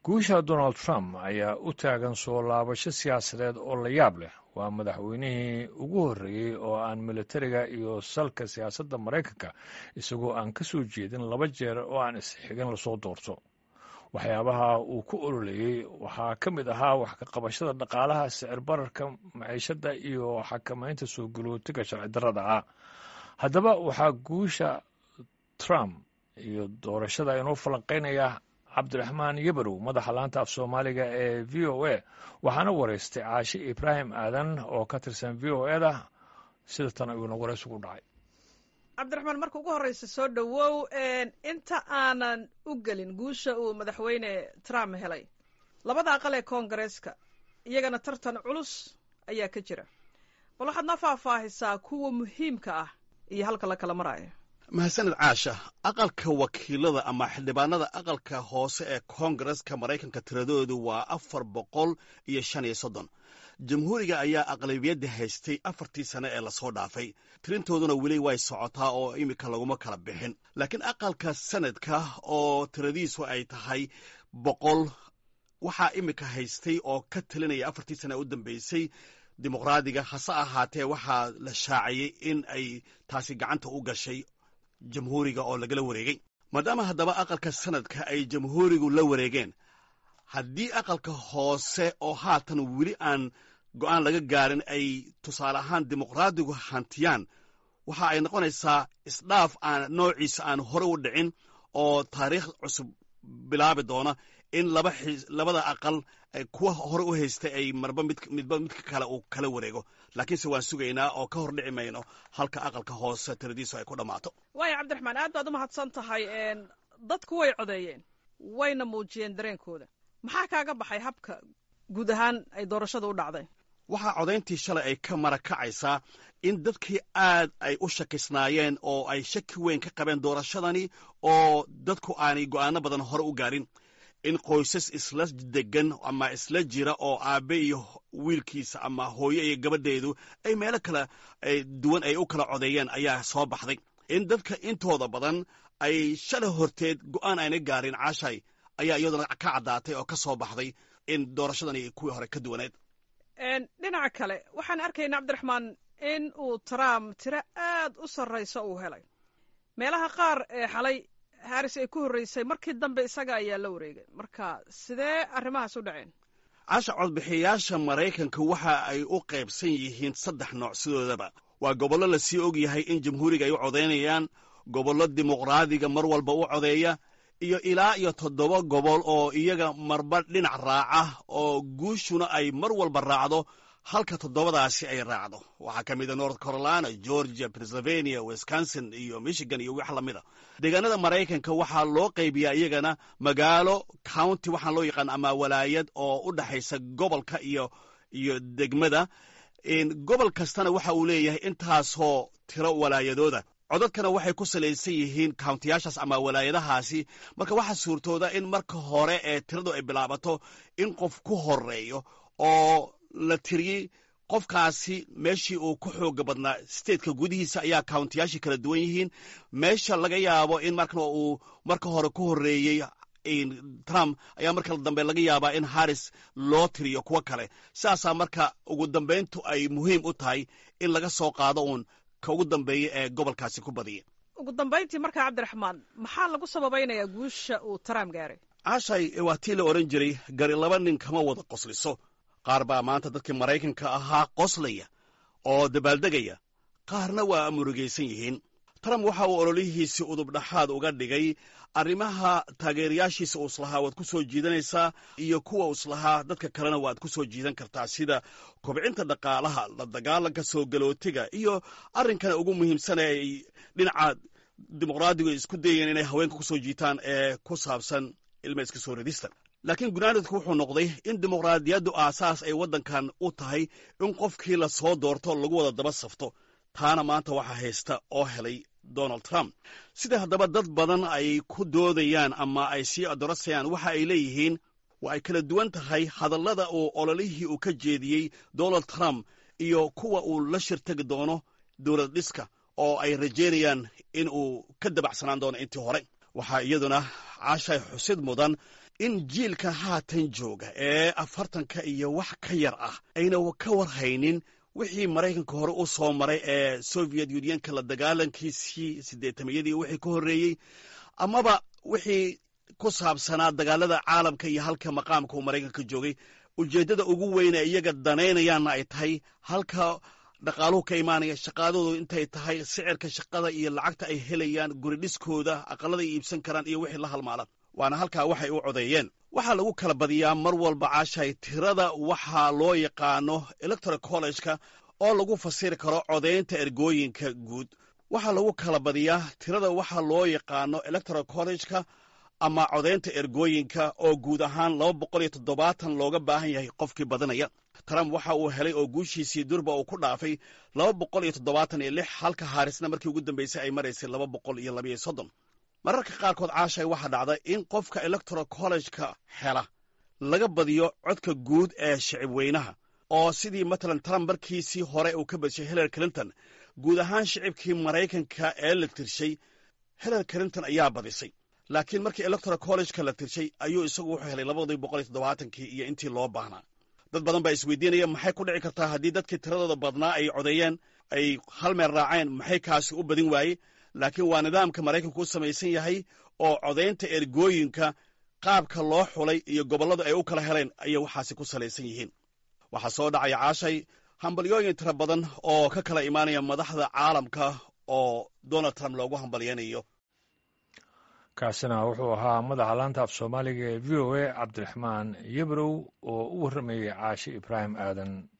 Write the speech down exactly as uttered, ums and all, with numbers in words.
guusha Donald Trump ayaa u taagan soo laabasho siyaasadeed oo la yaab leh. Waa madaxweynihii ugu horreeyey oo aan militariga iyo salka siyaasadda Maraykanka isagoo aan ka soo jeedin laba jeer oo aan isxigin lasoo doorto. waxyaabaha uu ku ololeeyey waxaa ka mid ahaa wax ka qabashada dhaqaalaha, sicir bararka, maciishada iyo xakamaynta soo galootiga sharci darrada ah. haddaba waxaa guusha Trump iyo doorashada inuu falanqaynaya cabdiraxmaan yabarow, madaxa laanta af soomaaliga ee v o a, waxaana waraystay caashi ibraahim aadan oo ka tirsan v o eda sida tan ayuuna warays ugu dhacay. cabdiraxmaan, marka ugu horreysa soo dhowow. inta aanan u gelin guusha uu madaxweyne Trump helay, labada aqal ee koongareeska iyagana tartan culus ayaa ka jira. bal waxaad noo faahfaahisaa kuwa muhiimka ah iyo halka la kala maraayo. mahadsanid caasha. aqalka wakiilada ama xildhibaanada aqalka hoose ee koongareska maraykanka tiradoodu waa afar boqol iyo shan iyo soddon. jamhuuriga ayaa aqlabiyadda haystay afartii sane ee lasoo dhaafay. tirintooduna weli way socotaa oo iminka laguma kala bixin. laakiin aqalka sanadka oo tiradiisu ay tahay boqol waxaa iminka haystay oo ka talinaya afartii sane u dambeysay dimuqraadiga. hase ahaatee waxaa la shaaciyey in ay taasi gacanta u gashay jamhuuriga oo lagala wareegay. maadaama haddaba aqalka sanadka ay jamhuurigu la wareegeen, haddii aqalka hoose oo haatan weli aan go'aan laga gaarin ay tusaale ahaan dimuqraadigu hantiyaan, waxa ay noqonaysaa isdhaaf aan noociisa aan hore u dhicin oo taariikh cusub bilaabi doona in laba labada aqal kuwa hore u haystay ay marba mid midba midka kale uu kala wareego. laakiinse waan sugaynaa oo ka hor dhici mayno halka aqalka hoose tiradiisu ay ku dhammaato. waaya cabdiraxmaan, aad baad u mahadsan tahay. dadku way codeeyeen, wayna muujiyeen dareenkooda. maxaa kaaga baxay habka guud ahaan ay doorashada u dhacday? waxaa codayntii shalay ay ka mara kacaysaa in dadkii aad ay u shakisnaayeen oo ay shaki weyn ka qabeen doorashadani oo dadku aanay go'aano badan hore u gaarin. in qoysas isla degan ama isla jira oo aabbe iyo wiilkiisa ama hooyo iyo gabadheedu ay meelo kala duwan ay u kala codeeyeen ayaa soo baxday. in dadka intooda badan ay shalay horteed go'aan ayna gaarin caashay ayaa iyaduna ka caddaatay oo ka soo baxday in doorashadani kuwii hore ka duwaneed. dhinaca kale waxaan arkaynaa cabdiraxmaan in uu Trump tiro aad u sarrayso uu helay. meelaha qaar ee xalay Harris ay ku horreysay, markii dambe isaga ayaa la wareegay. marka sidee arrimahaas u dhaceen? caasha, codbixiyayaasha maraykanka waxa ay u qaybsan yihiin saddex nooc sidoodaba. waa gobollo la sii og yahay in jamhuuriga ay u codaynayaan, gobollo dimuqraadiga mar walba u codeeya, iyo ilaa iyo toddoba gobol oo iyaga marba dhinac raaca oo guushuna ay mar walba raacdo halka toddobadaasi ay raacdo. waxaa ka mida north carolina, georgia, pennsylvania, wisconsin iyo michigan iyo wax la mida. deegaanada maraykanka waxaa loo qaybiyaa iyagana magaalo, county waxaan loo yaqaan ama walaayad oo u dhaxaysa gobolka iyo iyo degmada. gobol kastana waxa uu leeyahay intaasoo tiro walaayadooda. codadkana waxay ku salaysan yihiin kauntiyaashaas ama walaayadahaasi. marka waxaa suurtooda in marka hore ee tiradu ay bilaabato in qof ku horeeyo oo la tiriyey qofkaasi meeshii uu ku xooga badnaa stateka gudihiisa ayaa kauntiyaashii kala duwan yihiin. meesha laga yaabo in markana uu marka hore ku horeeyey Trump ayaa marka dambe laga yaabaa in Harris loo tiriyo kuwo kale. saasaa marka ugu dambayntu ay muhiim u tahay in laga soo qaado uun ka ugu dambeeya ee gobolkaasi ku badiya. ugu dambayntii markaa cabdiraxmaan, maxaa lagu sababaynayaa guusha uu Trump gaaray? caashay, waa tii la odhan jiray gari laba nin kama wada qosliso. qaar baa maanta dadkii maraykanka ahaa qoslaya oo dabaaldegaya, qaarna waa murugaysan yihiin. Trump waxa uu ololihiisii udubdhaxaad uga dhigay arrimaha taageerayaashiisa uu islahaa waad ku soo jiidanaysaa iyo kuwa uu islahaa dadka kalena waad ku soo jiidan kartaa, sida kobcinta dhaqaalaha, la dagaalanka soo galootiga iyo arrinkana ugu muhiimsan ee ay dhinaca dimuqraadigu isku dayeen inay haweenka ku soo jiitaan ee ku saabsan ilma iska soo ridista. laakiin gunaanadku wuxuu noqday in dimuqraadiyaddu aasaas ay waddankan u tahay in qofkii la soo doorto lagu wada daba safto. taana maanta waxaa haysta oo helay Donald Trump. sida haddaba dad badan ay ku doodayaan ama ay sii adorasayaan, waxa ay leeyihiin waa ay kala duwan tahay hadallada uu ololihii uu ka jeediyey Donald Trump iyo kuwa uu la shirtagi doono dowlad dhiska oo ay rajaynayaan in uu ka dabacsanaan doono intii hore. waxaa iyaduna caashay xusid mudan in jiilka haatan jooga ee afartanka iyo wax ka yar ah ayna ka warhaynin wixii maraykanka hore u soo maray ee soviet unionka la dagaalankiisii siddeetamayadii wixii ka horreeyey amaba wixii ku saabsanaa dagaalada caalamka iyo halka maqaamka uu maraykanka joogay ujeeddada ugu weyne iyaga danaynayaanna ay tahay halka dhaqaaluhu ka imaanaya shaqaadoodu intay tahay sicirka shaqada iyo lacagta ay helayaan guridhiskooda aqallada ay iibsan karaan iyo wixii la halmaalan waana halkaa waxay u codeeyeen waxaa lagu kala badiyaa mar walba caashay tirada waxaa loo yaqaano electoral college-ka oo lagu fasiri karo codaynta ergooyinka guud waxaa lagu kala badiyaa tirada waxaa loo yaqaano electoral college-ka ama codaynta ergooyinka oo guud ahaan laba boqol iyo toddobaatan looga baahan yahay qofkii badanaya trump waxa uu helay oo guushiisii durba uu ku dhaafay laba boqol iyo toddobaatan iyo lix halka haarisna markii ugu dambaysay ay maraysay laba boqol iyo labayo soddon mararka qaarkood caashay waxaa dhacda in qofka electoral college-ka hela laga badiyo codka guud ee shicib weynaha oo sidii matalan trump markiisii hore uu ka badshay hillary clinton guud ahaan shicibkii maraykanka ee la tirshay hillary clinton ayaa badisay laakiin markii electoral college-ka la tirshay ayuu isagu wuxuu helay labadii boqol iyo toddobaatankii iyo intii loo baahnaa dad badan baa isweydiinaya maxay ku dhici kartaa haddii dadkii tiradooda badnaa ay codeeyeen ay hal meel raaceen maxay kaasi u badin waaye laakiin waa nidaamka maraykanku u samaysan yahay oo codaynta ergooyinka qaabka loo xulay iyo gobolladu ay u kala heleen ayay waxaasi ku salaysan yihiin waxaa soo dhacaya caashay hambalyooyin tiro badan oo ka kala imaanaya madaxda caalamka oo donald trump loogu hambalyaynayo kaasina wuxuu ahaa madaxa laanta af soomaaliga ee v o a cabdiraxmaan yebrow oo u warramayey caashe ibraahim aadan